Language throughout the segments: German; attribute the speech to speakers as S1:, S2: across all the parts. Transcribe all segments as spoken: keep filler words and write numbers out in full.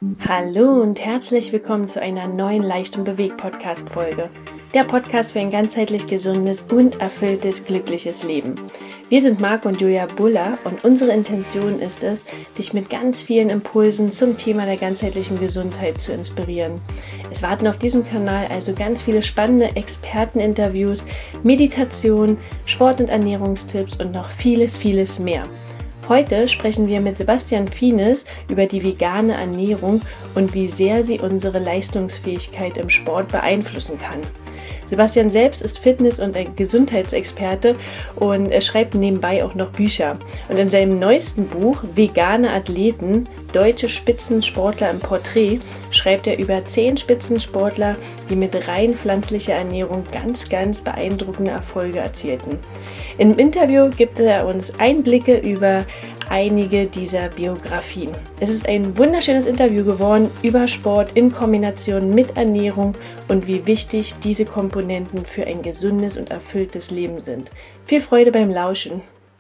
S1: Hallo und herzlich willkommen zu einer neuen Leicht und Bewegt Podcast-Folge. Der Podcast für ein ganzheitlich gesundes und erfülltes, glückliches Leben. Wir sind Marc und Julia Buller und unsere Intention ist es, dich mit ganz vielen Impulsen zum Thema der ganzheitlichen Gesundheit zu inspirieren. Es warten auf diesem Kanal also ganz viele spannende Experteninterviews, Meditation, Sport- und Ernährungstipps und noch vieles, vieles mehr. Heute sprechen wir mit Sebastian Fienes über die vegane Ernährung und wie sehr sie unsere Leistungsfähigkeit im Sport beeinflussen kann. Sebastian selbst ist Fitness- und ein Gesundheitsexperte und er schreibt nebenbei auch noch Bücher. Und in seinem neuesten Buch Vegane Athleten, deutsche Spitzensportler im Porträt, schreibt er über zehn Spitzensportler, die mit rein pflanzlicher Ernährung ganz, ganz beeindruckende Erfolge erzielten. Im Interview gibt er uns Einblicke über einige dieser Biografien. Es ist ein wunderschönes Interview geworden über Sport in Kombination mit Ernährung und wie wichtig diese Komponenten für ein gesundes und erfülltes Leben sind. Viel Freude beim Lauschen.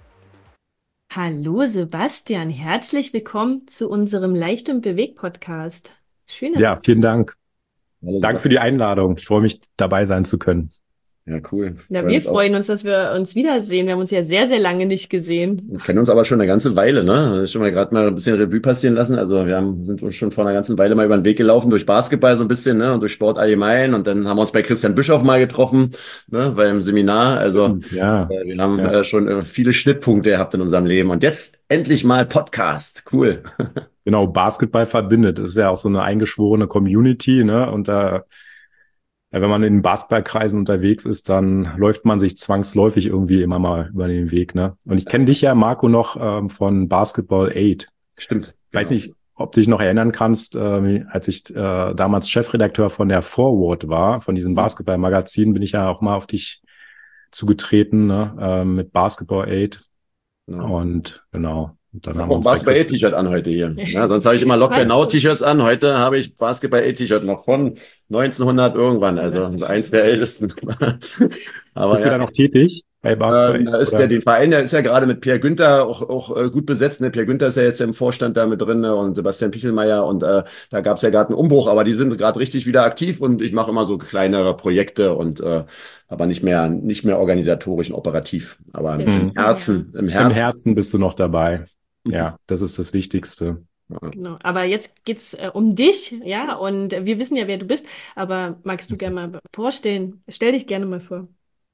S1: Hallo Sebastian, herzlich willkommen zu unserem Leicht und Bewegt Podcast. Schön, dass
S2: Ja, vielen Dank.
S3: Hallo,
S2: Danke für die Einladung. Ich freue mich, dabei sein zu können.
S3: Ja, cool.
S1: Ja,
S3: Freuen
S1: wir
S3: uns auch.
S1: freuen uns, dass wir uns wiedersehen. Wir haben uns ja sehr, sehr lange nicht gesehen.
S3: Wir kennen uns aber schon eine ganze Weile, ne? Schon mal gerade mal ein bisschen Revue passieren lassen. Also wir haben, sind uns schon vor einer ganzen Weile mal über den Weg gelaufen, durch Basketball so ein bisschen, ne? Und durch Sport allgemein. Und dann haben wir uns bei Christian Bischoff mal getroffen, ne? Beim Seminar. Also
S2: Ja,
S3: äh, wir haben
S2: ja.
S3: äh, schon äh, viele Schnittpunkte gehabt in unserem Leben. Und jetzt endlich mal Podcast. Cool.
S2: Genau, Basketball verbindet. Das ist ja auch so eine eingeschworene Community, ne? Und da, ja, wenn man in Basketballkreisen unterwegs ist, dann läuft man sich zwangsläufig irgendwie immer mal über den Weg, ne? Und ich kenne dich ja, Marco, noch ähm, von Basketball acht.
S3: Stimmt.
S2: Ich weiß
S3: Genau.
S2: nicht, ob du dich noch erinnern kannst, äh, als ich äh, damals Chefredakteur von der Forward war, von diesem Basketballmagazin, bin ich ja auch mal auf dich zugetreten, ne? äh, mit Basketball acht.
S3: Ja.
S2: Und genau, und dann
S3: Ich
S2: haben
S3: habe
S2: wir
S3: auch ein
S2: uns bei Christian.
S3: Basketball-A-T-Shirt an heute hier. Ja, sonst habe ich immer Lockdown Now-T-Shirts an. Heute habe ich Basketball-A-T-Shirt noch von neunzehnhundert irgendwann, also eins der ältesten. Aber
S2: Bist du
S3: ja,
S2: da noch tätig bei Basketball
S3: ähm,
S2: acht?
S3: da ist der,
S2: Oder?
S3: den Verein, der ist ja gerade mit Pierre Günther auch, auch äh, gut besetzt. Ne? Pierre Günther ist ja jetzt im Vorstand da mit drin, ne? Und Sebastian Pichelmeier und äh, da gab es ja gerade einen Umbruch, aber die sind gerade richtig wieder aktiv und ich mache immer so kleinere Projekte und äh, aber nicht mehr, nicht mehr organisatorisch und operativ. Aber
S1: Sehr
S3: im
S1: schön.
S2: Mhm.
S3: Herzen, im
S2: Im
S3: Herzen.
S2: Herzen bist du noch dabei. Ja, das ist das Wichtigste.
S1: Genau. Aber jetzt geht's äh, um dich, ja, und äh, wir wissen ja, wer du bist, aber magst du gerne mal vorstellen? Stell dich gerne mal vor.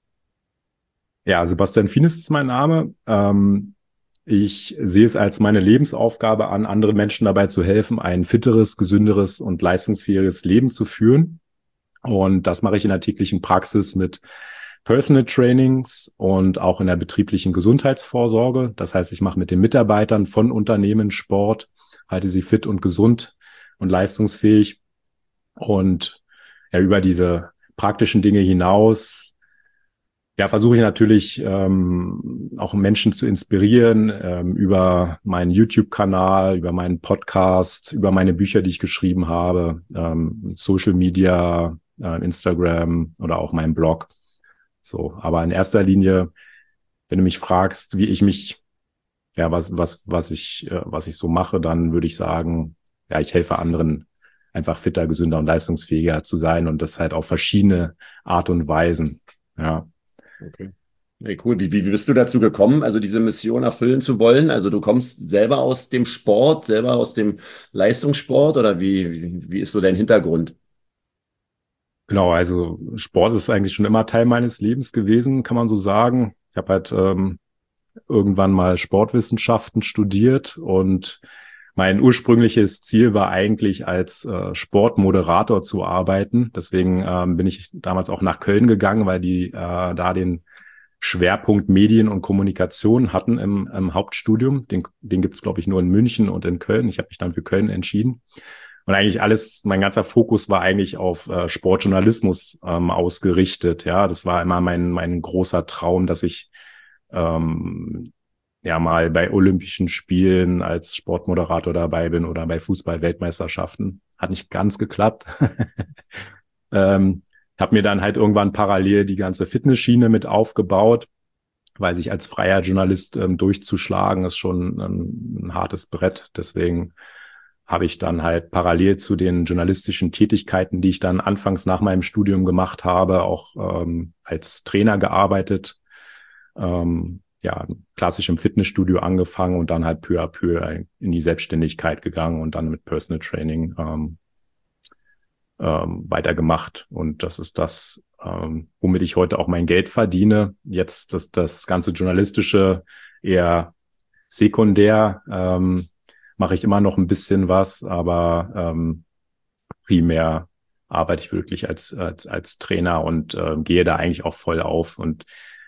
S2: Ja, Sebastian Fienes ist mein Name. Ähm, ich sehe es als meine Lebensaufgabe an, anderen Menschen dabei zu helfen, ein fitteres, gesünderes und leistungsfähiges Leben zu führen. Und das mache ich in der täglichen Praxis mit Personal Trainings und auch in der betrieblichen Gesundheitsvorsorge. Das heißt, ich mache mit den Mitarbeitern von Unternehmen Sport, halte sie fit und gesund und leistungsfähig. Und ja, über diese praktischen Dinge hinaus, ja, versuche ich natürlich ähm, auch Menschen zu inspirieren ähm, über meinen YouTube-Kanal, über meinen Podcast, über meine Bücher, die ich geschrieben habe, ähm, Social Media, äh, Instagram oder auch meinen Blog. So, aber in erster Linie, wenn du mich fragst, wie ich mich, ja, was was was ich äh, was ich so mache, dann würde ich sagen, ja, ich helfe anderen einfach fitter, gesünder und leistungsfähiger zu sein und das halt auf verschiedene Art und Weisen. Ja.
S3: Okay. Nee, cool. Wie, wie wie bist du dazu gekommen, also diese Mission erfüllen zu wollen? Also du kommst selber aus dem Sport, selber aus dem Leistungssport oder wie, wie, wie ist so dein Hintergrund?
S2: Genau, also Sport ist eigentlich schon immer Teil meines Lebens gewesen, kann man so sagen. Ich habe halt ähm, irgendwann mal Sportwissenschaften studiert und mein ursprüngliches Ziel war eigentlich als äh, Sportmoderator zu arbeiten. Deswegen ähm, bin ich damals auch nach Köln gegangen, weil die äh, da den Schwerpunkt Medien und Kommunikation hatten im, im Hauptstudium. Den, den gibt es, glaube ich, nur in München und in Köln. Ich habe mich dann für Köln entschieden. Und eigentlich alles, mein ganzer Fokus war eigentlich auf äh, Sportjournalismus ähm, ausgerichtet. Ja, das war immer mein mein großer Traum, dass ich ähm, ja mal bei Olympischen Spielen als Sportmoderator dabei bin oder bei Fußball-Weltmeisterschaften. Hat nicht ganz geklappt. ähm, habe mir dann halt irgendwann parallel die ganze Fitnessschiene mit aufgebaut, weil sich als freier Journalist ähm, durchzuschlagen ist schon ähm, ein hartes Brett. Deswegen habe ich dann halt parallel zu den journalistischen Tätigkeiten, die ich dann anfangs nach meinem Studium gemacht habe, auch ähm, als Trainer gearbeitet. Ähm, ja, klassisch im Fitnessstudio angefangen und dann halt peu à peu in die Selbstständigkeit gegangen und dann mit Personal Training ähm, ähm, weitergemacht. Und das ist das, ähm, womit ich heute auch mein Geld verdiene. Jetzt das, das ganze Journalistische eher sekundär, ähm, mache ich immer noch ein bisschen was, aber ähm, primär arbeite ich wirklich als als als Trainer und äh, gehe da eigentlich auch voll auf. Und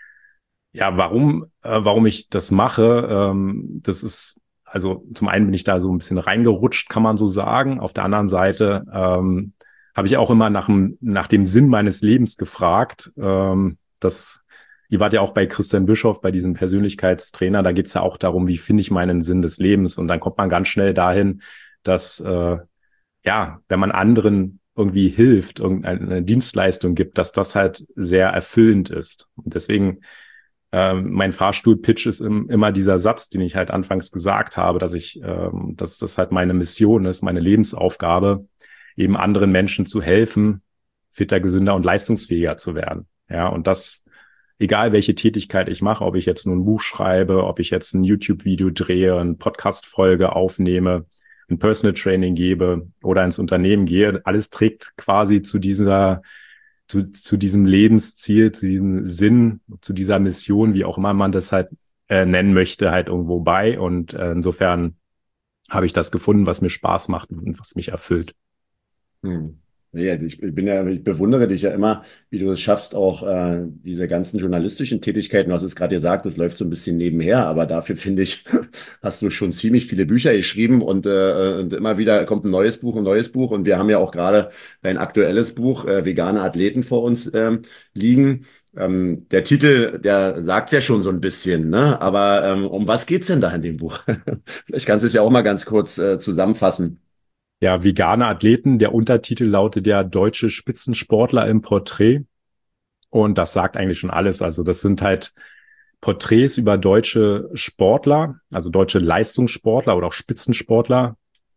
S2: ja, warum äh, warum ich das mache, ähm, das ist, also zum einen bin ich da so ein bisschen reingerutscht, kann man so sagen. Auf der anderen Seite ähm, habe ich auch immer nach dem nach dem Sinn meines Lebens gefragt. Ähm, das Ihr wart ja auch bei Christian Bischoff, bei diesem Persönlichkeitstrainer. Da geht's ja auch darum, wie finde ich meinen Sinn des Lebens. Und dann kommt man ganz schnell dahin, dass, äh, ja, wenn man anderen irgendwie hilft, irgendeine Dienstleistung gibt, dass das halt sehr erfüllend ist. Und deswegen, ähm, mein Fahrstuhl-Pitch ist im, immer dieser Satz, den ich halt anfangs gesagt habe, dass ich, ähm, dass das halt meine Mission ist, meine Lebensaufgabe, eben anderen Menschen zu helfen, fitter, gesünder und leistungsfähiger zu werden. Ja, und das, egal welche Tätigkeit ich mache, ob ich jetzt nur ein Buch schreibe, ob ich jetzt ein YouTube-Video drehe, eine Podcast-Folge aufnehme, ein Personal Training gebe oder ins Unternehmen gehe, alles trägt quasi zu dieser, zu, zu diesem Lebensziel, zu diesem Sinn, zu dieser Mission, wie auch immer man das halt äh, nennen möchte, halt irgendwo bei. Und äh, insofern habe ich das gefunden, was mir Spaß macht und was mich erfüllt.
S3: Hm. Nee, also ich ich bin ja, ich bewundere dich ja immer, wie du es schaffst, auch äh, diese ganzen journalistischen Tätigkeiten, du hast es gerade gesagt, das läuft so ein bisschen nebenher, aber dafür finde ich, hast du schon ziemlich viele Bücher geschrieben und, äh, und immer wieder kommt ein neues Buch, ein neues Buch und wir haben ja auch gerade dein aktuelles Buch, äh, Vegane Athleten, vor uns ähm, liegen. Ähm, der Titel, der sagt's ja schon so ein bisschen, ne? Aber ähm, um was geht's denn da in dem Buch? Vielleicht kannst du es ja auch mal ganz kurz äh, zusammenfassen.
S2: Ja, vegane Athleten, der Untertitel lautet ja Deutsche Spitzensportler im Porträt. Und das sagt eigentlich schon alles. Also das sind halt Porträts über deutsche Sportler, also deutsche Leistungssportler oder auch Spitzensportler.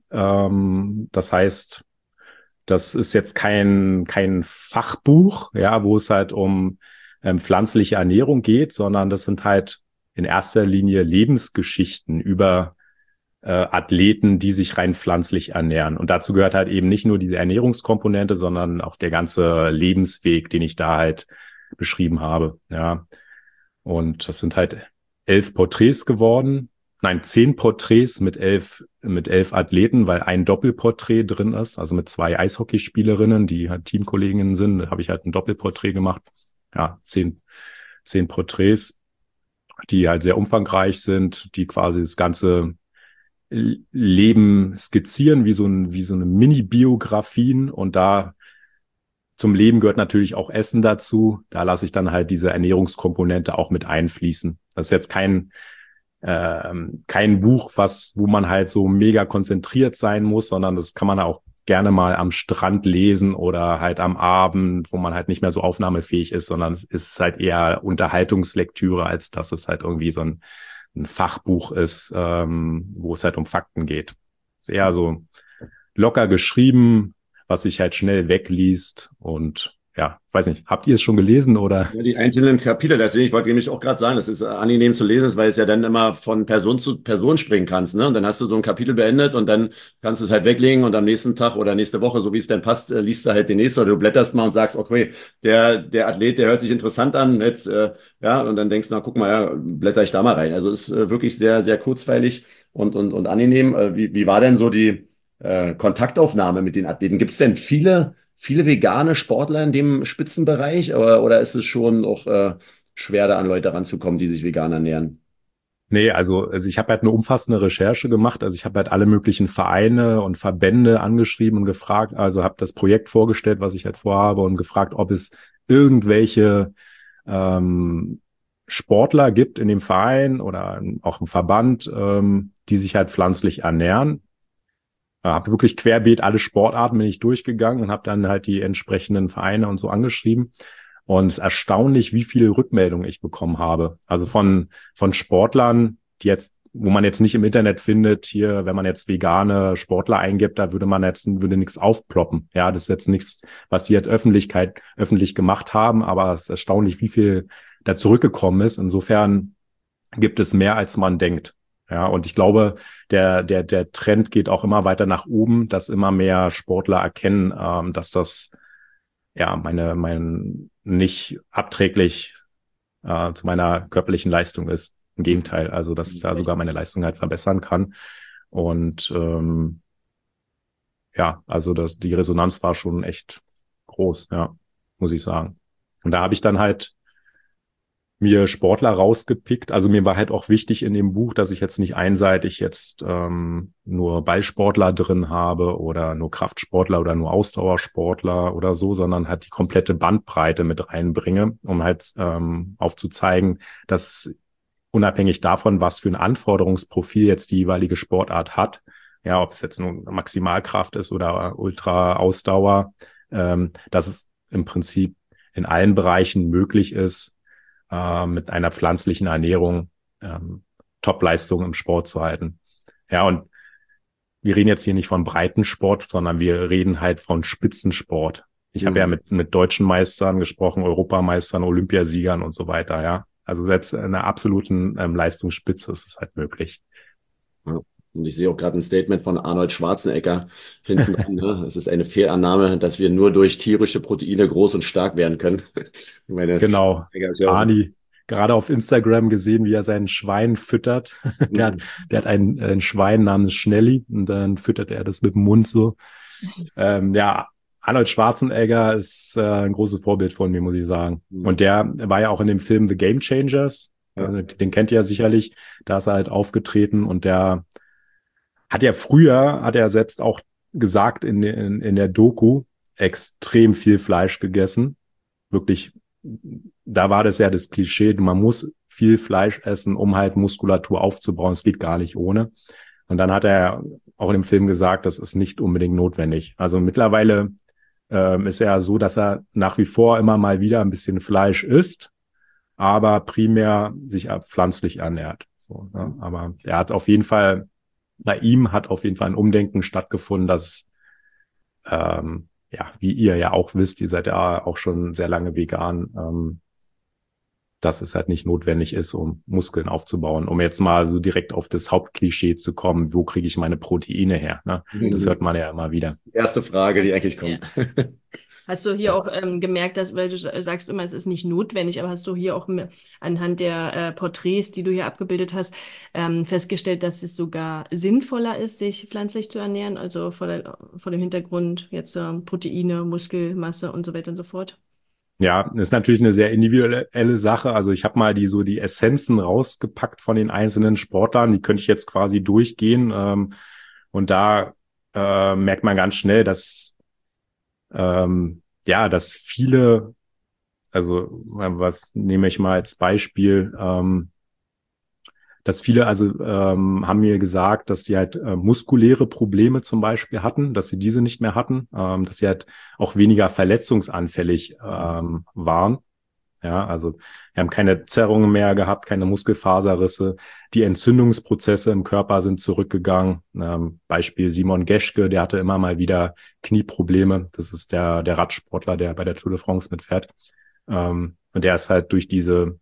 S2: Ähm, das heißt, das ist jetzt kein, kein Fachbuch, ja, wo es halt um ähm, pflanzliche Ernährung geht, sondern das sind halt in erster Linie Lebensgeschichten über äh, Athleten, die sich rein pflanzlich ernähren. Und dazu gehört halt eben nicht nur diese Ernährungskomponente, sondern auch der ganze Lebensweg, den ich da halt beschrieben habe. Ja. Und das sind halt elf Porträts geworden. Nein, zehn Porträts mit elf, mit elf Athleten, weil ein Doppelporträt drin ist, also mit zwei Eishockeyspielerinnen, die halt Teamkolleginnen sind, da habe ich halt ein Doppelporträt gemacht. Ja, zehn, zehn Porträts, die halt sehr umfangreich sind, die quasi das ganze Leben skizzieren, wie so ein, wie so eine Mini-Biografien. Und da zum Leben gehört natürlich auch Essen dazu. Da lasse ich dann halt diese Ernährungskomponente auch mit einfließen. Das ist jetzt kein, ähm, kein Buch, was, wo man halt so mega konzentriert sein muss, sondern das kann man auch gerne mal am Strand lesen oder halt am Abend, wo man halt nicht mehr so aufnahmefähig ist, sondern es ist halt eher Unterhaltungslektüre, als dass es halt irgendwie so ein ein Fachbuch ist, ähm, wo es halt um Fakten geht. Ist eher so locker geschrieben, was sich halt schnell wegliest und ja, weiß nicht, habt ihr es schon gelesen oder?
S3: Ja, die einzelnen Kapitel, deswegen, ich wollte nämlich auch gerade sagen, das ist äh, angenehm zu lesen, weil es ja dann immer von Person zu Person springen kannst, ne? Und dann hast du so ein Kapitel beendet und dann kannst du es halt weglegen und am nächsten Tag oder nächste Woche, so wie es dann passt, äh, liest du halt den nächsten oder du blätterst mal und sagst, okay, der, der Athlet, der hört sich interessant an, jetzt, äh, ja, und dann denkst du, na, guck mal, ja, blätter ich da mal rein. Also ist äh, wirklich sehr, sehr kurzweilig und, und, und angenehm. Äh, wie, wie war denn so die äh, Kontaktaufnahme mit den Athleten? Gibt es denn viele viele vegane Sportler in dem Spitzenbereich oder, oder ist es schon auch äh, schwer, da an Leute ranzukommen, die sich vegan ernähren?
S2: Nee, also, also ich habe halt eine umfassende Recherche gemacht. Also ich habe halt alle möglichen Vereine und Verbände angeschrieben und gefragt, also habe das Projekt vorgestellt, was ich halt vorhabe und gefragt, ob es irgendwelche ähm, Sportler gibt in dem Verein oder auch im Verband, ähm, die sich halt pflanzlich ernähren. Habe wirklich querbeet alle Sportarten bin ich durchgegangen und habe dann halt die entsprechenden Vereine und so angeschrieben. Und es ist erstaunlich, wie viele Rückmeldungen ich bekommen habe. Also von von Sportlern, die jetzt wo man jetzt nicht im Internet findet, hier, wenn man jetzt vegane Sportler eingibt, da würde man jetzt, würde nichts aufploppen. Ja, das ist jetzt nichts, was die jetzt Öffentlichkeit, öffentlich gemacht haben, aber es ist erstaunlich, wie viel da zurückgekommen ist. Insofern gibt es mehr, als man denkt. Ja, und ich glaube, der, der, der Trend geht auch immer weiter nach oben, dass immer mehr Sportler erkennen, ähm, dass das, ja, meine, mein, nicht abträglich, äh, zu meiner körperlichen Leistung ist. Im Gegenteil, also dass ich da sogar meine Leistung halt verbessern kann. Und ähm, ja, also das, die Resonanz war schon echt groß, ja, muss ich sagen. Und da habe ich dann halt mir Sportler rausgepickt. Also mir war halt auch wichtig in dem Buch, dass ich jetzt nicht einseitig jetzt ähm, nur Ballsportler drin habe oder nur Kraftsportler oder nur Ausdauersportler oder so, sondern halt die komplette Bandbreite mit reinbringe, um halt ähm, aufzuzeigen, dass unabhängig davon, was für ein Anforderungsprofil jetzt die jeweilige Sportart hat, ja, ob es jetzt nur Maximalkraft ist oder Ultra-Ausdauer, ähm, dass es im Prinzip in allen Bereichen möglich ist, äh, mit einer pflanzlichen Ernährung ähm, Top-Leistung im Sport zu halten. Ja, und wir reden jetzt hier nicht von Breitensport, sondern wir reden halt von Spitzensport. Ich mhm. habe ja mit, mit deutschen Meistern gesprochen, Europameistern, Olympiasiegern und so weiter, ja. Also selbst in einer absoluten ähm, Leistungsspitze ist es halt möglich.
S3: Ja. Und ich sehe auch gerade ein Statement von Arnold Schwarzenegger hinten dran. Ne? Es ist eine Fehlannahme, dass wir nur durch tierische Proteine groß und stark werden können. Ich meine,
S2: genau.
S3: Ist ja
S2: Arni, gerade auf Instagram gesehen, wie er sein Schwein füttert. der, hat, der hat ein, ein Schwein namens Schnelli und dann füttert er das mit dem Mund so. Ähm, ja, Arnold Schwarzenegger ist äh, ein großes Vorbild von mir, muss ich sagen. Mhm. Und der war ja auch in dem Film The Game Changers. Ja. Also, den kennt ihr ja sicherlich. Da ist er halt aufgetreten und der hat ja früher, hat er selbst auch gesagt in, in, in der Doku, extrem viel Fleisch gegessen. Wirklich, da war das ja das Klischee, man muss viel Fleisch essen, um halt Muskulatur aufzubauen. Es geht gar nicht ohne. Und dann hat er auch in dem Film gesagt, das ist nicht unbedingt notwendig. Also mittlerweile ähm, ist er so, dass er nach wie vor immer mal wieder ein bisschen Fleisch isst, aber primär sich pflanzlich ernährt. So, ne? Aber er hat auf jeden Fall, bei ihm hat auf jeden Fall ein Umdenken stattgefunden, dass, ähm, ja, wie ihr ja auch wisst, ihr seid ja auch schon sehr lange vegan, ähm, dass es halt nicht notwendig ist, um Muskeln aufzubauen. Um jetzt mal so direkt auf das Hauptklischee zu kommen, wo kriege ich meine Proteine her? Ne? Mhm. Das hört man ja immer wieder.
S3: Erste Frage, die eigentlich kommt.
S1: Ja. Hast du hier auch ähm, gemerkt, dass, weil du sagst immer, es ist nicht notwendig, aber hast du hier auch anhand der äh, Porträts, die du hier abgebildet hast, ähm, festgestellt, dass es sogar sinnvoller ist, sich pflanzlich zu ernähren, also vor, der, vor dem Hintergrund jetzt äh, Proteine, Muskelmasse und so weiter und so fort?
S2: Ja, ist natürlich eine sehr individuelle Sache. Also ich habe mal die so die Essenzen rausgepackt von den einzelnen Sportlern. Die könnte ich jetzt quasi durchgehen. Ähm, und da äh, merkt man ganz schnell, dass ähm, ja, dass viele, also was nehme ich mal als Beispiel, ähm, dass viele also ähm, haben mir gesagt, dass die halt äh, muskuläre Probleme zum Beispiel hatten, dass sie diese nicht mehr hatten, ähm, dass sie halt auch weniger verletzungsanfällig ähm, waren. Ja, also wir haben keine Zerrungen mehr gehabt, keine Muskelfaserrisse. Die Entzündungsprozesse im Körper sind zurückgegangen. Ähm, Beispiel Simon Geschke, der hatte immer mal wieder Knieprobleme. Das ist der der Radsportler, der bei der Tour de France mitfährt. Ähm, und der ist halt durch diese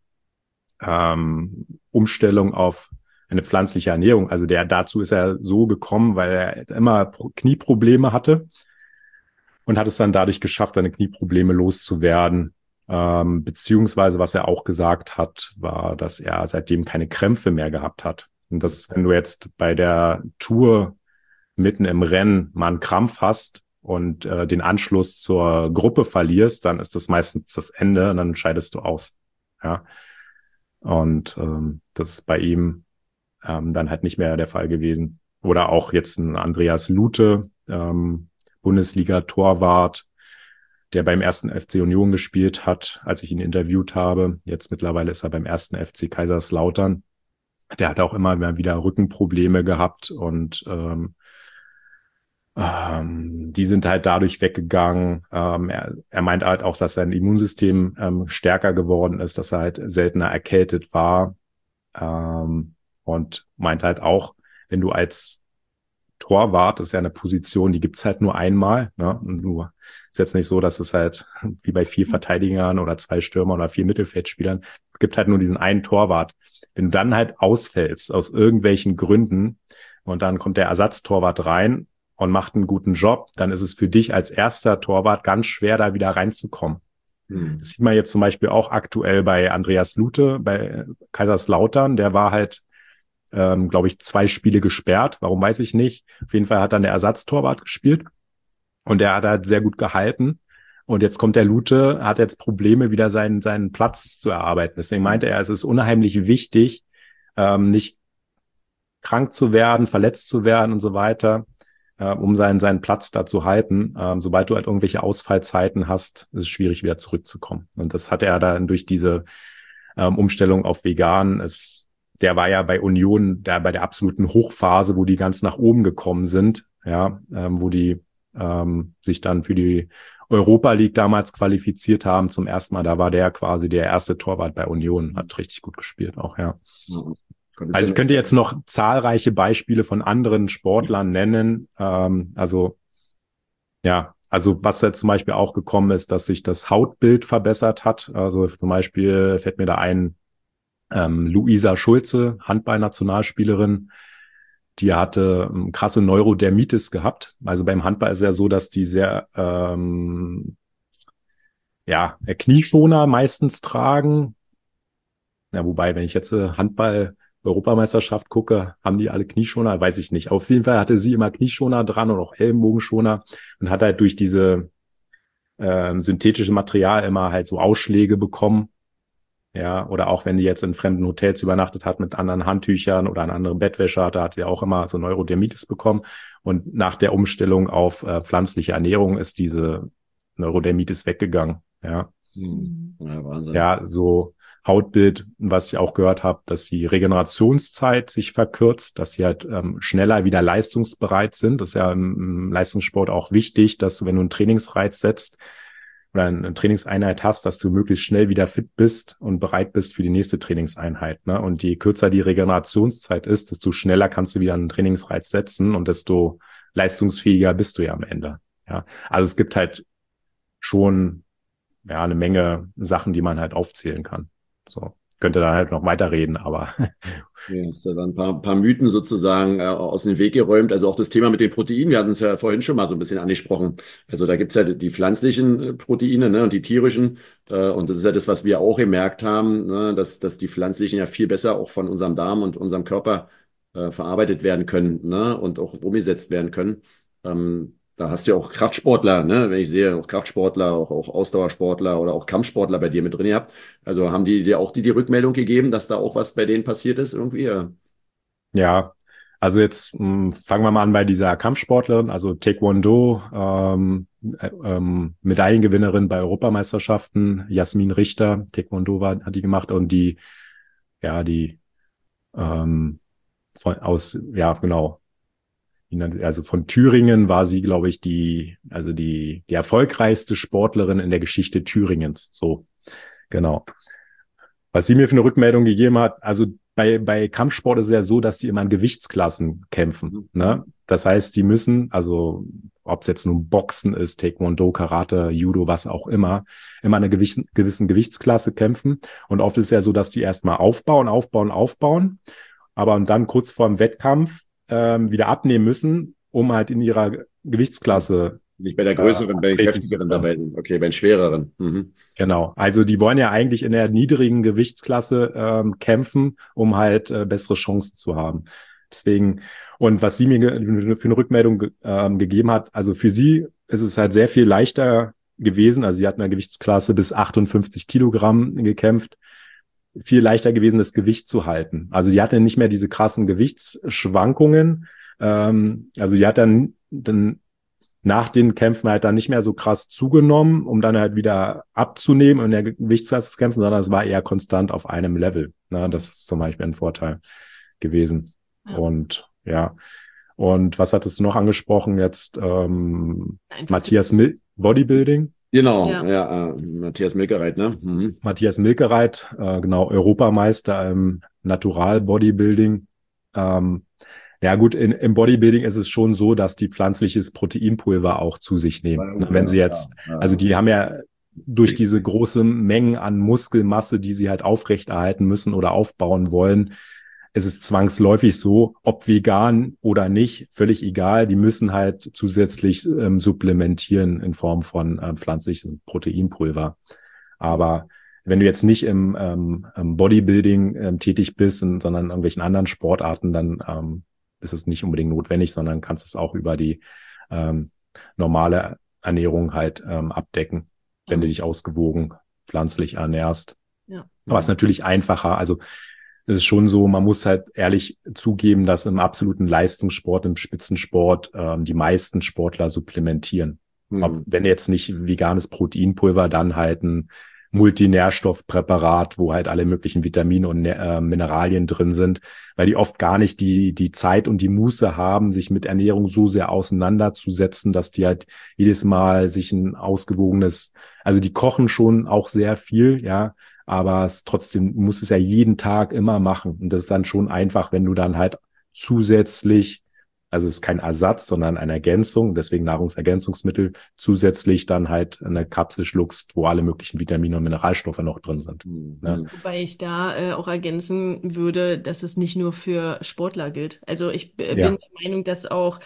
S2: ähm, Umstellung auf eine pflanzliche Ernährung. Also der dazu ist er so gekommen, weil er immer Knieprobleme hatte und hat es dann dadurch geschafft, seine Knieprobleme loszuwerden. Ähm, beziehungsweise, was er auch gesagt hat, war, dass er seitdem keine Krämpfe mehr gehabt hat. Und dass, wenn du jetzt bei der Tour mitten im Rennen mal einen Krampf hast und äh, den Anschluss zur Gruppe verlierst, dann ist das meistens das Ende und dann scheidest du aus. Ja. Und ähm, das ist bei ihm ähm, dann halt nicht mehr der Fall gewesen. Oder auch jetzt ein Andreas Lute, ähm, Bundesliga-Torwart, der beim ersten F C Union gespielt hat, als ich ihn interviewt habe. Jetzt mittlerweile ist er beim ersten F C Kaiserslautern. Der hat auch immer mal wieder Rückenprobleme gehabt und ähm, ähm, die sind halt dadurch weggegangen. Ähm, er, er meint halt auch, dass sein Immunsystem ähm, stärker geworden ist, dass er halt seltener erkältet war. Ähm, Und meint halt auch, wenn du als Torwart, das ist ja eine Position, die gibt's halt nur einmal, ne? Und du ist jetzt nicht so, dass es halt wie bei vier Verteidigern oder zwei Stürmer oder vier Mittelfeldspielern, es gibt halt nur diesen einen Torwart. Wenn du dann halt ausfällst aus irgendwelchen Gründen und dann kommt der Ersatztorwart rein und macht einen guten Job, dann ist es für dich als erster Torwart ganz schwer, da wieder reinzukommen. Hm. Das sieht man jetzt zum Beispiel auch aktuell bei Andreas Lute, bei Kaiserslautern. Der war halt, ähm, glaube ich, zwei Spiele gesperrt. Warum, weiß ich nicht. Auf jeden Fall hat dann der Ersatztorwart gespielt und der hat halt sehr gut gehalten. Und jetzt kommt der Lute, hat jetzt Probleme, wieder seinen, seinen Platz zu erarbeiten. Deswegen meinte er, es ist unheimlich wichtig, ähm, nicht krank zu werden, verletzt zu werden und so weiter, äh, um seinen, seinen Platz da zu halten. Ähm, sobald du halt irgendwelche Ausfallzeiten hast, ist es schwierig, wieder zurückzukommen. Und das hat er dann durch diese ähm, Umstellung auf vegan. Es, der war ja bei Union da bei der absoluten Hochphase, wo die ganz nach oben gekommen sind, ja, ähm, wo die ähm, sich dann für die Europa League damals qualifiziert haben zum ersten Mal. Da war der quasi der erste Torwart bei Union, hat richtig gut gespielt auch, ja. Mhm. Also ich könnte jetzt noch zahlreiche Beispiele von anderen Sportlern nennen. Ähm, also ja, also was jetzt zum Beispiel auch gekommen ist, dass sich das Hautbild verbessert hat. Also zum Beispiel fällt mir da ein, ähm, Luisa Schulze, Handball-Nationalspielerin, die hatte ähm, krasse Neurodermitis gehabt. Also beim Handball ist es ja so, dass die sehr ähm, ja Knieschoner meistens tragen. Ja, wobei, wenn ich jetzt äh, Handball Europameisterschaft gucke, haben die alle Knieschoner, weiß ich nicht. Auf jeden Fall hatte sie immer Knieschoner dran und auch Ellenbogenschoner und hat halt durch diese äh, synthetische Material immer halt so Ausschläge bekommen. Ja, oder auch wenn die jetzt in fremden Hotels übernachtet hat mit anderen Handtüchern oder einer anderen Bettwäsche hatte, hat sie auch immer so Neurodermitis bekommen. Und nach der Umstellung auf äh, pflanzliche Ernährung ist diese Neurodermitis weggegangen. Ja, hm. Ja, Wahnsinn. Ja, so Hautbild, was ich auch gehört habe, dass die Regenerationszeit sich verkürzt, dass sie halt ähm, schneller wieder leistungsbereit sind. Das ist ja im, im Leistungssport auch wichtig, dass du, wenn du einen Trainingsreiz setzt oder eine Trainingseinheit hast, dass du möglichst schnell wieder fit bist und bereit bist für die nächste Trainingseinheit. Ne? Und je kürzer die Regenerationszeit ist, desto schneller kannst du wieder einen Trainingsreiz setzen und desto leistungsfähiger bist du ja am Ende. Ja, also es gibt halt schon ja eine Menge Sachen, die man halt aufzählen kann. So, könnte da halt noch weiterreden, aber.
S3: Ja, hast du dann ein paar, paar Mythen sozusagen äh, aus dem Weg geräumt. Also auch das Thema mit den Proteinen, wir hatten es ja vorhin schon mal so ein bisschen angesprochen. Also da gibt's ja die pflanzlichen Proteine, ne, und die tierischen. Äh, und das ist ja das, was wir auch gemerkt haben, ne, dass, dass die pflanzlichen ja viel besser auch von unserem Darm und unserem Körper äh, verarbeitet werden können, ne, und auch umgesetzt werden können. Ähm, Da hast du ja auch Kraftsportler, ne? Wenn ich sehe, auch Kraftsportler, auch, auch Ausdauersportler oder auch Kampfsportler bei dir mit drin gehabt. Also haben die dir auch die, die Rückmeldung gegeben, dass da auch was bei denen passiert ist irgendwie? Ja,
S2: ja, also jetzt mh, fangen wir mal an bei dieser Kampfsportlerin, also Taekwondo, ähm, äh, ähm, Medaillengewinnerin bei Europameisterschaften, Jasmin Richter, Taekwondo war, hat die gemacht und die, ja, die ähm, von aus, ja, genau. Also von Thüringen war sie, glaube ich, die, also die, die erfolgreichste Sportlerin in der Geschichte Thüringens. So, genau. Was sie mir für eine Rückmeldung gegeben hat, also bei, bei Kampfsport ist es ja so, dass die immer in Gewichtsklassen kämpfen, ne? Das heißt, die müssen, also, ob es jetzt nun Boxen ist, Taekwondo, Karate, Judo, was auch immer, immer in einer gewissen, gewissen Gewichtsklasse kämpfen. Und oft ist es ja so, dass die erstmal aufbauen, aufbauen, aufbauen, aber und dann kurz vor dem Wettkampf ähm, wieder abnehmen müssen, um halt in ihrer Gewichtsklasse
S3: nicht bei der größeren, äh, bei den kräftigeren dabei sind. Okay, bei den schwereren. Mhm.
S2: Genau. Also die wollen ja eigentlich in der niedrigen Gewichtsklasse ähm, kämpfen, um halt äh, bessere Chancen zu haben. Deswegen, und was sie mir ge- für eine Rückmeldung ge- ähm, gegeben hat, also für sie ist es halt sehr viel leichter gewesen. Also sie hat in der Gewichtsklasse bis achtundfünfzig Kilogramm gekämpft. Viel leichter gewesen, das Gewicht zu halten. Also sie hatte nicht mehr diese krassen Gewichtsschwankungen. Ähm, also sie hat dann, dann nach den Kämpfen halt dann nicht mehr so krass zugenommen, um dann halt wieder abzunehmen und in der Gewichtsklasse zu kämpfen, sondern es war eher konstant auf einem Level. Na, das ist zum Beispiel ein Vorteil gewesen. Ja. Und ja, und was hattest du noch angesprochen jetzt? Ähm, Matthias Mil- Bodybuilding.
S3: Genau, ja, ja äh, Matthias Milkereit, ne? Mhm.
S2: Matthias Milkereit, äh, genau, Europameister im Natural Bodybuilding. Ähm, ja gut, in, im Bodybuilding ist es schon so, dass die pflanzliches Proteinpulver auch zu sich nehmen.
S3: Ja,
S2: Wenn sie
S3: ja,
S2: jetzt,
S3: ja.
S2: also die haben ja durch diese große Mengen an Muskelmasse, die sie halt aufrechterhalten müssen oder aufbauen wollen, ist es zwangsläufig so, ob vegan oder nicht, völlig egal. Die müssen halt zusätzlich ähm, supplementieren in Form von ähm, pflanzlichem Proteinpulver. Aber wenn du jetzt nicht im, ähm, im Bodybuilding ähm, tätig bist, in, sondern in irgendwelchen anderen Sportarten, dann ähm, ist es nicht unbedingt notwendig, sondern kannst es auch über die ähm, normale Ernährung halt ähm, abdecken, wenn du dich ausgewogen pflanzlich ernährst.
S1: Ja.
S2: Aber es ist natürlich einfacher. Also es ist schon so, man muss halt ehrlich zugeben, dass im absoluten Leistungssport, im Spitzensport ähm, die meisten Sportler supplementieren.
S3: Mhm.
S2: Ob, wenn jetzt nicht veganes Proteinpulver, dann halt ein Multinährstoffpräparat, wo halt alle möglichen Vitamine und äh, Mineralien drin sind, weil die oft gar nicht die die Zeit und die Muße haben, sich mit Ernährung so sehr auseinanderzusetzen, dass die halt jedes Mal sich ein ausgewogenes, also die kochen schon auch sehr viel, ja, aber es trotzdem muss es ja jeden Tag immer machen. Und das ist dann schon einfach, wenn du dann halt zusätzlich, also es ist kein Ersatz, sondern eine Ergänzung, deswegen Nahrungsergänzungsmittel, zusätzlich dann halt eine Kapsel schluckst, wo alle möglichen Vitamine und Mineralstoffe noch drin sind.
S3: Mhm.
S2: Ne?
S1: Wobei ich da äh, auch ergänzen würde, dass es nicht nur für Sportler gilt. Also ich b-
S2: Ja.
S1: bin der Meinung, dass auch,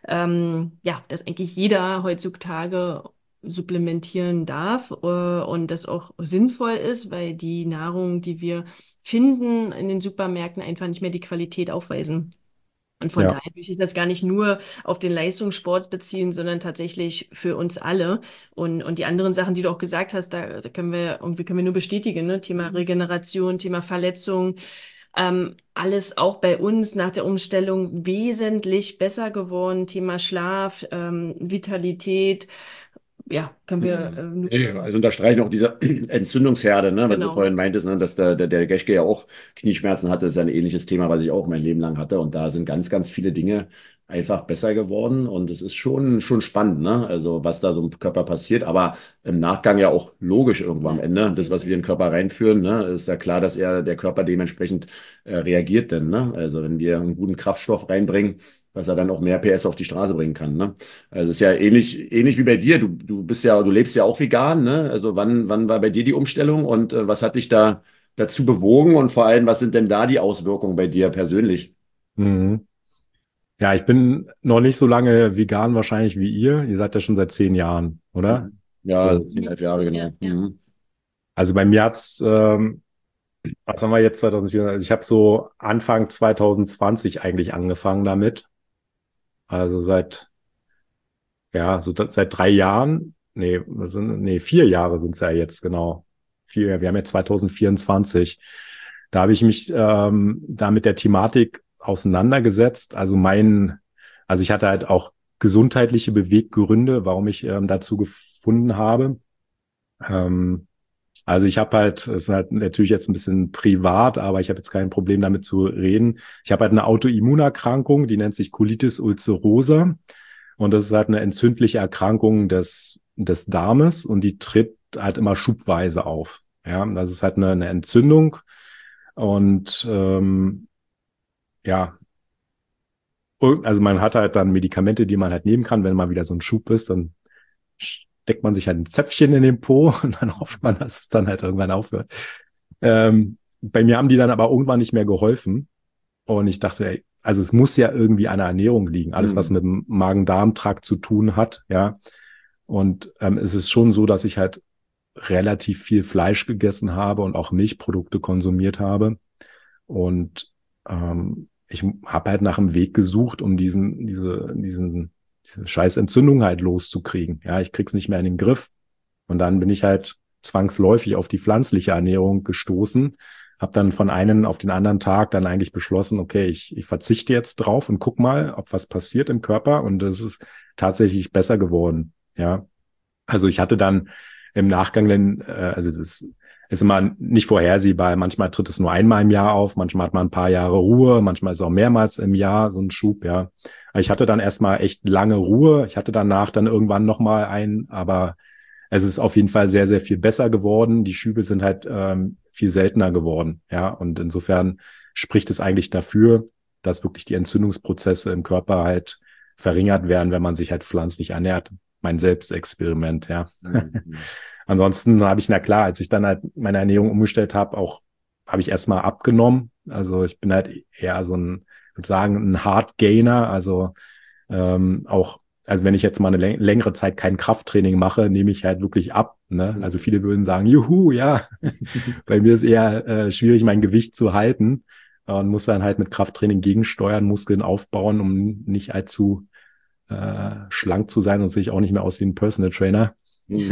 S1: ähm, ja, dass eigentlich jeder heutzutage supplementieren darf äh, und das auch sinnvoll ist, weil die Nahrung, die wir finden in den Supermärkten, einfach nicht mehr die Qualität aufweisen. Und von
S2: Ja.
S1: daher will ich das gar nicht nur auf den Leistungssport beziehen, sondern tatsächlich für uns alle. Und, und die anderen Sachen, die du auch gesagt hast, da, da können wir irgendwie können wir nur bestätigen, ne? Thema Regeneration, Thema Verletzung, ähm, alles auch bei uns nach der Umstellung wesentlich besser geworden. Thema Schlaf, ähm, Vitalität, ja, können wir äh, nur.
S3: Nee, also unterstreichen auch diese Entzündungsherde, ne, was du
S1: Genau.
S3: vorhin meintest, ne, dass der, der, der Geschke ja auch Knieschmerzen hatte, das ist ja ein ähnliches Thema, was ich auch mein Leben lang hatte. Und da sind ganz, ganz viele Dinge einfach besser geworden. Und es ist schon, schon spannend, ne? Also was da so im Körper passiert, aber im Nachgang ja auch logisch irgendwo am Ende. Das, was wir in den Körper reinführen, ne, ist ja klar, dass er der Körper dementsprechend äh, reagiert denn, ne? Also wenn wir einen guten Kraftstoff reinbringen, dass er dann auch mehr P S auf die Straße bringen kann, ne? Also es ist ja ähnlich, ähnlich wie bei dir. Du, du bist ja, du lebst ja auch vegan, ne? Also wann, wann war bei dir die Umstellung und äh, was hat dich da dazu bewogen und vor allem, was sind denn da die Auswirkungen bei dir persönlich?
S2: Mhm. Ja, ich bin noch nicht so lange vegan wahrscheinlich wie ihr. Ihr seid ja schon seit zehn Jahren, oder?
S3: Ja,
S2: So.
S3: so zehn, elf Jahre, genau.
S1: Ja, ja.
S3: Mhm.
S2: Also bei mir hat's, ähm, was haben wir jetzt zwanzig vierundzwanzig? Also ich habe so Anfang zwanzig zwanzig eigentlich angefangen damit. Also seit, ja, so da, seit drei Jahren. Nee, was sind, nee, vier Jahre sind's ja jetzt, genau. Vier, wir haben jetzt zwanzig vierundzwanzig. Da habe ich mich ähm, da mit der Thematik auseinandergesetzt. Also mein, also ich hatte halt auch gesundheitliche Beweggründe, warum ich ähm, dazu gefunden habe. Ähm, also ich habe halt, das ist halt natürlich jetzt ein bisschen privat, aber ich habe jetzt kein Problem damit zu reden. Ich habe halt eine Autoimmunerkrankung, die nennt sich Colitis ulcerosa. Und das ist halt eine entzündliche Erkrankung des, des Darmes und die tritt halt immer schubweise auf. Ja, das ist halt eine, eine Entzündung und ähm, ja, also man hat halt dann Medikamente, die man halt nehmen kann, wenn mal wieder so ein Schub ist, dann steckt man sich halt ein Zäpfchen in den Po und dann hofft man, dass es dann halt irgendwann aufhört. Ähm, bei mir haben die dann aber irgendwann nicht mehr geholfen und ich dachte, ey, also es muss ja irgendwie an der Ernährung liegen, alles was mit dem Magen-Darm-Trakt zu tun hat, ja. Und ähm, es ist schon so, dass ich halt relativ viel Fleisch gegessen habe und auch Milchprodukte konsumiert habe und ähm, ich habe halt nach einem Weg gesucht, um diesen, diese, diesen, diese scheiß Entzündung halt loszukriegen. Ja, ich krieg's nicht mehr in den Griff. Und dann bin ich halt zwangsläufig auf die pflanzliche Ernährung gestoßen, habe dann von einem auf den anderen Tag dann eigentlich beschlossen, okay, ich, ich verzichte jetzt drauf und guck mal, ob was passiert im Körper. Und es ist tatsächlich besser geworden. Ja, also ich hatte dann im Nachgang, dann, äh, also das ist immer nicht vorhersehbar. Manchmal tritt es nur einmal im Jahr auf, manchmal hat man ein paar Jahre Ruhe, manchmal ist es auch mehrmals im Jahr so ein Schub, ja. Aber ich hatte dann erstmal echt lange Ruhe. Ich hatte danach dann irgendwann nochmal einen, aber es ist auf jeden Fall sehr, sehr viel besser geworden. Die Schübe sind halt ähm, viel seltener geworden, ja. Und insofern spricht es eigentlich dafür. dass wirklich die Entzündungsprozesse im Körper halt verringert werden, wenn man sich halt pflanzlich ernährt. Mein Selbstexperiment, ja. Mhm. Ansonsten habe ich, na klar, als ich dann halt meine Ernährung umgestellt habe, auch habe ich erstmal abgenommen. Also ich bin halt eher so ein, ich würde sagen, ein Hard Gainer. Also ähm, auch, also wenn ich jetzt mal eine läng- längere Zeit kein Krafttraining mache, nehme ich halt wirklich ab. Ne? Also viele würden sagen, juhu, ja. Bei mir ist eher äh, schwierig, mein Gewicht zu halten und muss dann halt mit Krafttraining gegensteuern, Muskeln aufbauen, um nicht allzu äh, schlank zu sein und sehe ich auch nicht mehr aus wie ein Personal Trainer.
S3: Hm.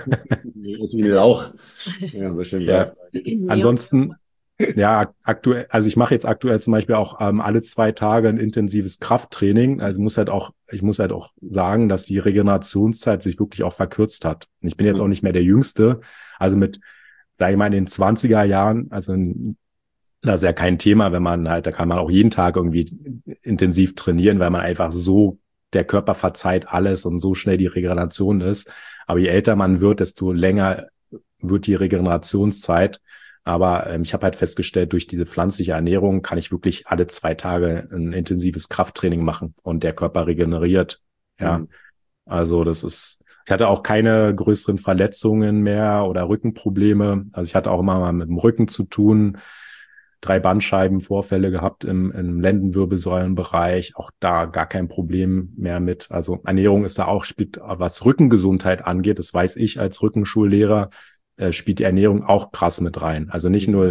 S3: Das ist auch. Ja, bestimmt.
S2: Ja. Ansonsten, ja, aktuell, also ich mache jetzt aktuell zum Beispiel auch ähm, alle zwei Tage ein intensives Krafttraining. Also muss halt auch, ich muss halt auch sagen, dass die Regenerationszeit sich wirklich auch verkürzt hat. Und ich bin jetzt auch nicht mehr der Jüngste. Also mit, sage ich mal, in den zwanziger Jahren, also in, das ist ja kein Thema, wenn man halt, da kann man auch jeden Tag irgendwie intensiv trainieren, weil man einfach so, der Körper verzeiht alles und so schnell die Regeneration ist. Aber je älter man wird, desto länger wird die Regenerationszeit. Aber ähm, ich habe halt festgestellt, durch diese pflanzliche Ernährung kann ich wirklich alle zwei Tage ein intensives Krafttraining machen und der Körper regeneriert. Ja, mhm. Also das ist, ich hatte auch keine größeren Verletzungen mehr oder Rückenprobleme. Also ich hatte auch immer mal mit dem Rücken zu tun, drei Bandscheibenvorfälle gehabt im, im Lendenwirbelsäulenbereich, auch da gar kein Problem mehr mit. Also Ernährung ist da auch, spielt, was Rückengesundheit angeht, das weiß ich als Rückenschullehrer, äh, spielt die Ernährung auch krass mit rein. Also nicht nur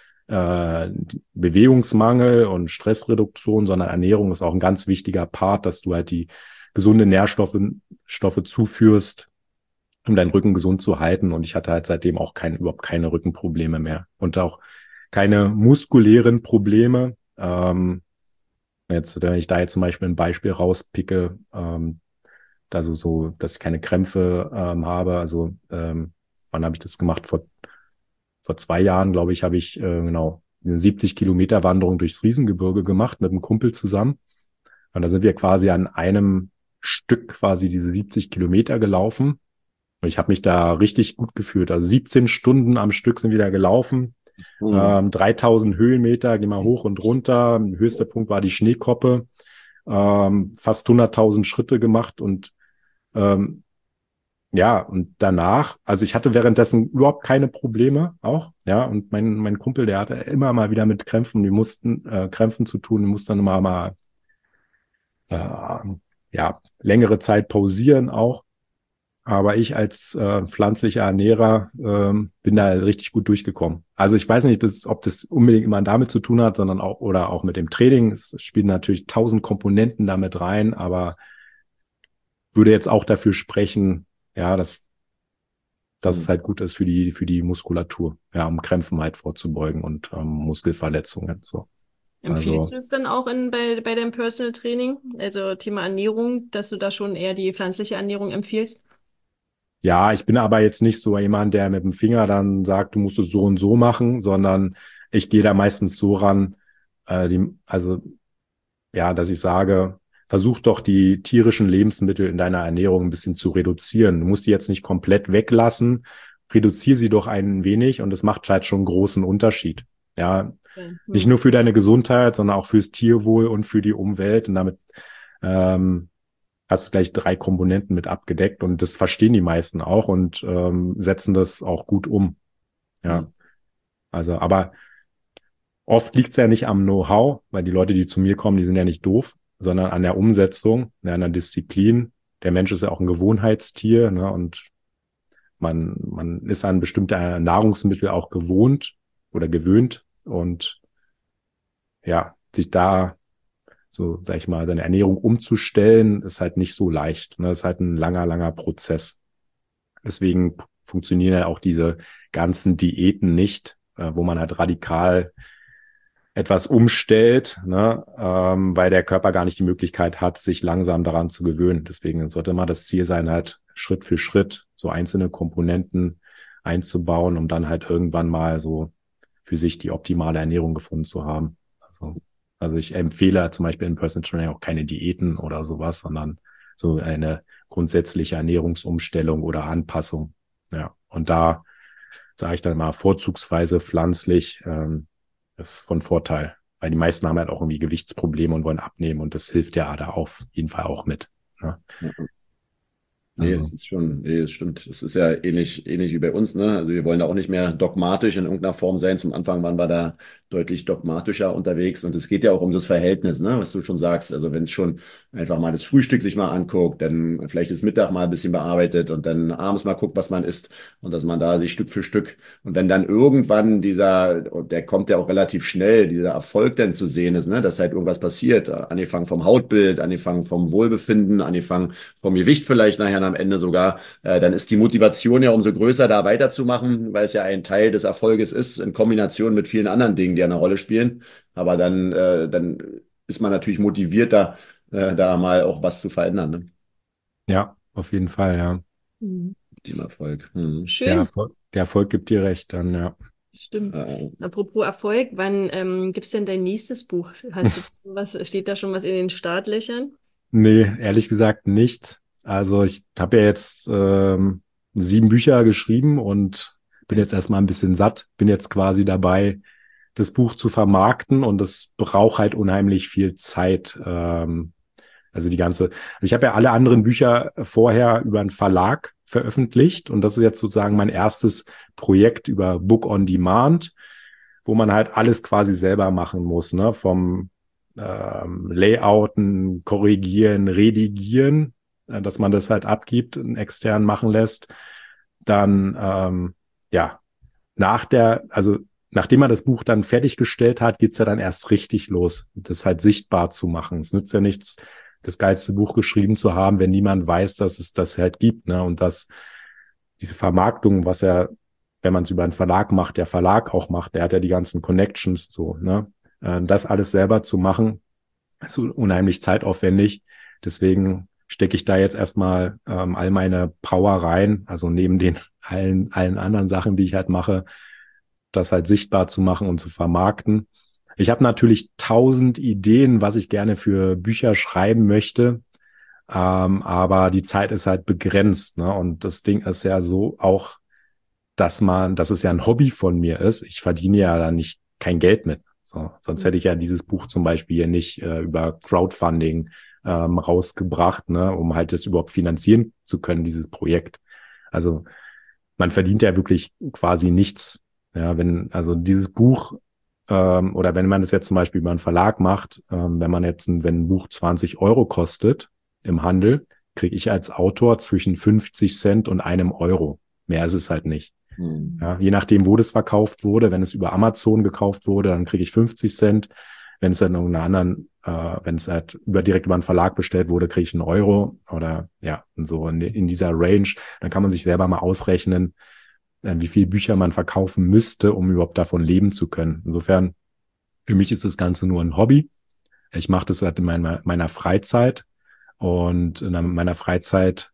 S2: äh, Bewegungsmangel und Stressreduktion, sondern Ernährung ist auch ein ganz wichtiger Part, dass du halt die gesunde Nährstoffe Stoffe zuführst, um deinen Rücken gesund zu halten. Und ich hatte halt seitdem auch kein, überhaupt keine Rückenprobleme mehr und auch keine muskulären Probleme. Ähm, jetzt, wenn ich da jetzt zum Beispiel ein Beispiel rauspicke, ähm, also so, dass ich keine Krämpfe ähm, habe. Also ähm, wann habe ich das gemacht? Vor vor zwei Jahren, glaube ich, habe ich äh, genau eine siebzig Kilometer Wanderung durchs Riesengebirge gemacht mit einem Kumpel zusammen. Und da sind wir quasi an einem Stück quasi diese siebzig Kilometer gelaufen. Und ich habe mich da richtig gut gefühlt. Also siebzehn Stunden am Stück sind wir da gelaufen. Mhm. Ähm, dreitausend Höhenmeter, gehen wir hoch und runter. Höchster Punkt war die Schneekoppe. Ähm, fast hunderttausend Schritte gemacht und ähm, ja, und danach, also ich hatte währenddessen überhaupt keine Probleme auch, ja, und mein mein Kumpel, der hatte immer mal wieder mit Krämpfen, die mussten äh, Krämpfen zu tun, die mussten dann immer mal äh, ja längere Zeit pausieren auch. Aber ich als äh, pflanzlicher Ernährer ähm, bin da richtig gut durchgekommen. Also ich weiß nicht, dass, ob das unbedingt immer damit zu tun hat, sondern auch oder auch mit dem Training. Es spielen natürlich tausend Komponenten damit rein, aber würde jetzt auch dafür sprechen, ja, dass, dass mhm. es halt gut ist für die für die Muskulatur, ja, um Krämpfen halt vorzubeugen und ähm, Muskelverletzungen. So.
S1: Empfiehlst also, du es dann auch in, bei, bei deinem Personal Training, also Thema Ernährung, dass du da schon eher die pflanzliche Ernährung empfiehlst?
S2: Ja, ich bin aber jetzt nicht so jemand, der mit dem Finger dann sagt, du musst es so und so machen, sondern ich gehe da meistens so ran, äh, die, also ja, dass ich sage, versuch doch die tierischen Lebensmittel in deiner Ernährung ein bisschen zu reduzieren. Du musst die jetzt nicht komplett weglassen, reduziere sie doch ein wenig und das macht halt schon einen großen Unterschied. Ja, okay. hm. Nicht nur für deine Gesundheit, sondern auch fürs Tierwohl und für die Umwelt und damit ähm, hast du gleich drei Komponenten mit abgedeckt und das verstehen die meisten auch und ähm, setzen das auch gut um. Ja, mhm. Also, aber oft liegt es ja nicht am Know-how, weil die Leute, die zu mir kommen, die sind ja nicht doof, sondern an der Umsetzung, ja, an der Disziplin. Der Mensch ist ja auch ein Gewohnheitstier, ne, und man man ist an bestimmte Nahrungsmittel auch gewohnt oder gewöhnt und ja, sich da so, sag ich mal, seine Ernährung umzustellen, ist halt nicht so leicht. Ne? Das ist halt ein langer, langer Prozess. Deswegen funktionieren ja auch diese ganzen Diäten nicht, äh, wo man halt radikal etwas umstellt, ne? ähm, weil der Körper gar nicht die Möglichkeit hat, sich langsam daran zu gewöhnen. Deswegen sollte immer das Ziel sein, halt Schritt für Schritt so einzelne Komponenten einzubauen, um dann halt irgendwann mal so für sich die optimale Ernährung gefunden zu haben. Also Also ich empfehle zum Beispiel im Personal Training auch keine Diäten oder sowas, sondern so eine grundsätzliche Ernährungsumstellung oder Anpassung. Ja, und da sage ich dann mal vorzugsweise pflanzlich, ähm, ist von Vorteil. weil die meisten haben halt auch irgendwie Gewichtsprobleme und wollen abnehmen und das hilft ja da auf jeden Fall auch mit. Ne?
S3: Ja. Nee,
S2: Also,
S3: das ist schon, nee, das stimmt. Das ist ja ähnlich, ähnlich wie bei uns, ne? Also wir wollen da auch nicht mehr dogmatisch in irgendeiner Form sein. Zum Anfang waren wir da deutlich dogmatischer unterwegs und es geht ja auch um das Verhältnis, ne? Was du schon sagst. Also wenn es schon einfach mal das Frühstück sich mal anguckt, dann vielleicht das Mittag mal ein bisschen bearbeitet und dann abends mal guckt, was man isst und dass man da sich Stück für Stück und wenn dann irgendwann dieser, und der kommt ja auch relativ schnell, dieser Erfolg dann zu sehen ist, ne? Dass halt irgendwas passiert, angefangen vom Hautbild, angefangen vom Wohlbefinden, angefangen vom Gewicht vielleicht nachher am Ende sogar, äh, dann ist die Motivation ja umso größer, da weiterzumachen, weil es ja ein Teil des Erfolges ist, in Kombination mit vielen anderen Dingen, die eine Rolle spielen. Aber dann, äh, dann ist man natürlich motivierter, äh, da mal auch was zu verändern, ne?
S2: ja, auf jeden Fall, ja.
S1: Mhm.
S3: Dem Erfolg. Hm.
S2: Der
S1: Schön,
S2: Erfolg, der Erfolg gibt dir recht dann, ja.
S1: stimmt.
S3: Äh,
S1: Apropos Erfolg, wann ähm, gibt es denn dein nächstes Buch? Hast du was, steht da schon was in den Startlöchern?
S2: Nee, ehrlich gesagt nicht. Also ich habe ja jetzt ähm, sieben Bücher geschrieben und bin jetzt erstmal ein bisschen satt, bin jetzt quasi dabei, das Buch zu vermarkten und das braucht halt unheimlich viel Zeit. Ähm, also die ganze, also ich habe ja alle anderen Bücher vorher über einen Verlag veröffentlicht und das ist jetzt sozusagen mein erstes Projekt über Book on Demand, wo man halt alles quasi selber machen muss, ne? Vom ähm, Layouten, korrigieren, redigieren, äh, dass man das halt abgibt und extern machen lässt. Dann, ähm, ja, nach der, also nachdem man das Buch dann fertiggestellt hat, geht's ja dann erst richtig los, das halt sichtbar zu machen. Es nützt ja nichts, das geilste Buch geschrieben zu haben, wenn niemand weiß, dass es das halt gibt, ne? Und dass diese Vermarktung, was er, wenn man es über einen Verlag macht, der Verlag auch macht, der hat ja die ganzen Connections so, ne? Äh, Das alles selber zu machen, ist unheimlich zeitaufwendig. Deswegen stecke ich da jetzt erstmal ähm, all meine Power rein, also neben den allen, allen anderen Sachen, die ich halt mache, das halt sichtbar zu machen und zu vermarkten. Ich habe natürlich tausend Ideen, was ich gerne für Bücher schreiben möchte, ähm, aber die Zeit ist halt begrenzt, ne? Und das Ding ist ja so auch, dass man, dass es ja ein Hobby von mir ist. Ich verdiene ja da nicht kein Geld mit. So, sonst hätte ich ja dieses Buch zum Beispiel hier nicht äh, über Crowdfunding ähm, rausgebracht, ne, um halt das überhaupt finanzieren zu können, dieses Projekt. Also man verdient ja wirklich quasi nichts. Ja, wenn, also dieses Buch, ähm, oder wenn man das jetzt zum Beispiel über einen Verlag macht, ähm, wenn man jetzt, ein, wenn ein Buch zwanzig Euro kostet im Handel, kriege ich als Autor zwischen fünfzig Cent und einem Euro. Mehr ist es halt nicht.
S3: hm.
S2: Ja, je nachdem, wo das verkauft wurde, wenn es über Amazon gekauft wurde, dann kriege ich fünfzig Cent. Wenn es dann irgendeiner anderen, äh, wenn es halt über direkt über einen Verlag bestellt wurde, kriege ich einen Euro oder ja, und so in, in dieser Range. Dann kann man sich selber mal ausrechnen, äh, wie viele Bücher man verkaufen müsste, um überhaupt davon leben zu können. Insofern, für mich ist das Ganze nur ein Hobby. Ich mache das halt in meiner, meiner Freizeit und in meiner Freizeit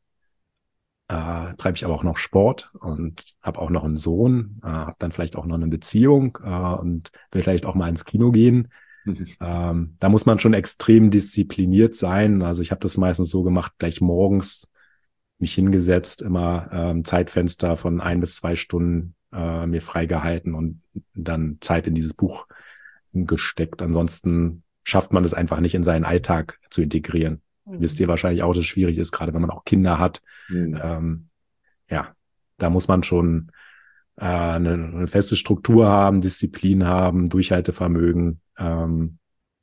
S2: äh, treibe ich aber auch noch Sport und habe auch noch einen Sohn, äh, habe dann vielleicht auch noch eine Beziehung äh, und will vielleicht auch mal ins Kino gehen. Ähm, da muss man schon extrem diszipliniert sein. Also ich habe das meistens so gemacht, gleich morgens mich hingesetzt, immer ähm, Zeitfenster von ein bis zwei Stunden äh, mir freigehalten und dann Zeit in dieses Buch gesteckt. Ansonsten schafft man es einfach nicht in seinen Alltag zu integrieren.
S1: Mhm.
S2: Wisst ihr wahrscheinlich auch, dass es schwierig ist, gerade wenn man auch Kinder hat.
S3: Hm.
S2: Ähm, ja, da muss man schon äh, eine, eine feste Struktur haben, Disziplin haben, Durchhaltevermögen ähm,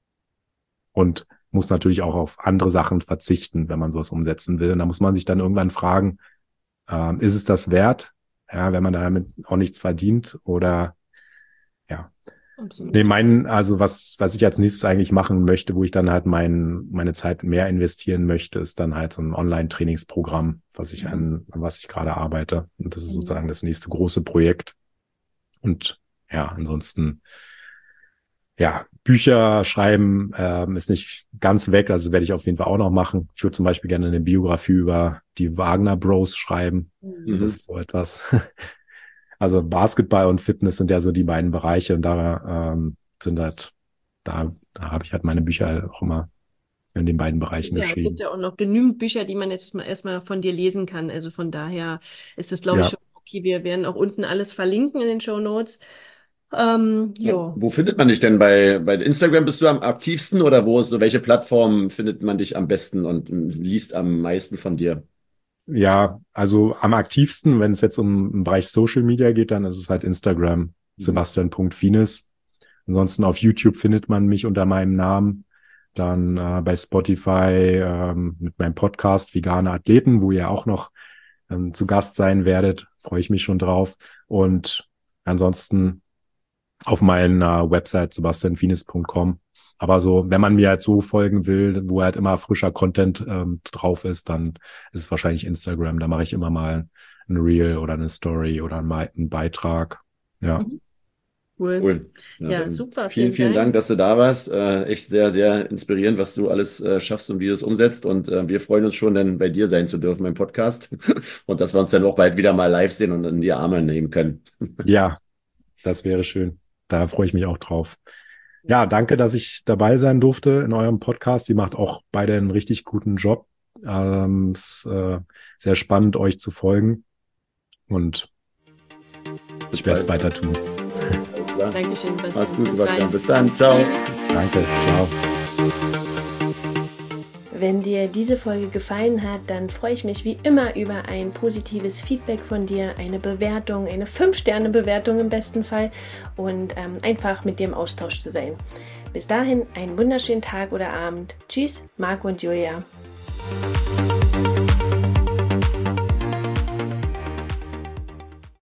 S2: und muss natürlich auch auf andere Sachen verzichten, wenn man sowas umsetzen will. Und da muss man sich dann irgendwann fragen, ähm, ist es das wert? Ja, wenn man damit auch nichts verdient oder ja.
S1: Absolut.
S2: Nee, mein, also was, was ich als nächstes eigentlich machen möchte, wo ich dann halt mein, meine Zeit mehr investieren möchte, ist dann halt so ein Online-Trainingsprogramm, was ich an, an was ich gerade arbeite. Und das ist sozusagen das nächste große Projekt. Und ja, ansonsten, ja, Bücher schreiben ähm, ist nicht ganz weg, also das werde ich auf jeden Fall auch noch machen. Ich würde zum Beispiel gerne eine Biografie über die Wagner Bros schreiben.
S3: Mhm.
S2: Das ist so etwas. Also Basketball und Fitness sind ja so die beiden Bereiche und da ähm, sind halt, da, da habe ich halt meine Bücher auch immer in den beiden Bereichen
S1: Ja, es gibt
S2: geschrieben.
S1: ja auch noch genügend Bücher, die man jetzt mal erstmal von dir lesen kann. Also von daher ist das, glaube ich,
S2: Ja,
S1: schon okay. Wir werden auch unten alles verlinken in den Shownotes. Ähm,
S3: jo. Wo findet man dich denn? Bei, bei Instagram bist du am aktivsten oder wo ist so, welche Plattform findet man dich am besten und liest am meisten von dir?
S2: Ja, also am aktivsten, wenn es jetzt um den Bereich Social Media geht, dann ist es halt Instagram, mhm. sebastian punkt finis. Ansonsten auf YouTube findet man mich unter meinem Namen. Dann äh, bei Spotify ähm, mit meinem Podcast Vegane Athleten, wo ihr auch noch ähm, zu Gast sein werdet. Freue ich mich schon drauf. Und ansonsten auf meiner Website sebastian finis punkt com. Aber so, wenn man mir halt so folgen will, wo halt immer frischer Content ähm, drauf ist, dann ist es wahrscheinlich Instagram. Da mache ich immer mal ein Reel oder eine Story oder einen Beitrag. Ja.
S1: Mhm. Cool.
S3: Cool.
S1: Ja, ja super.
S3: Vielen, vielen Dank. Dank, dass du da warst. Äh, echt sehr, sehr inspirierend, was du alles äh, schaffst und wie du es umsetzt. Und äh, wir freuen uns schon, dann bei dir sein zu dürfen beim Podcast. Und dass wir uns dann auch bald wieder mal live sehen und in die Arme nehmen können.
S2: Ja, das wäre schön. Da freue ich mich auch drauf. Ja, danke, dass ich dabei sein durfte in eurem Podcast. Ihr macht auch beide einen richtig guten Job. Ähm, ist äh, sehr spannend, euch zu folgen. Und ich werde es weiter tun.
S1: Dankeschön.
S3: Mach's gut, Sebastian. Bis dann. Ciao.
S2: Danke. Ciao.
S1: Wenn dir diese Folge gefallen hat, dann freue ich mich wie immer über ein positives Feedback von dir, eine Bewertung, eine fünf Sterne Bewertung im besten Fall und ähm, einfach mit dir im Austausch zu sein. Bis dahin einen wunderschönen Tag oder Abend. Tschüss, Marco und Julia.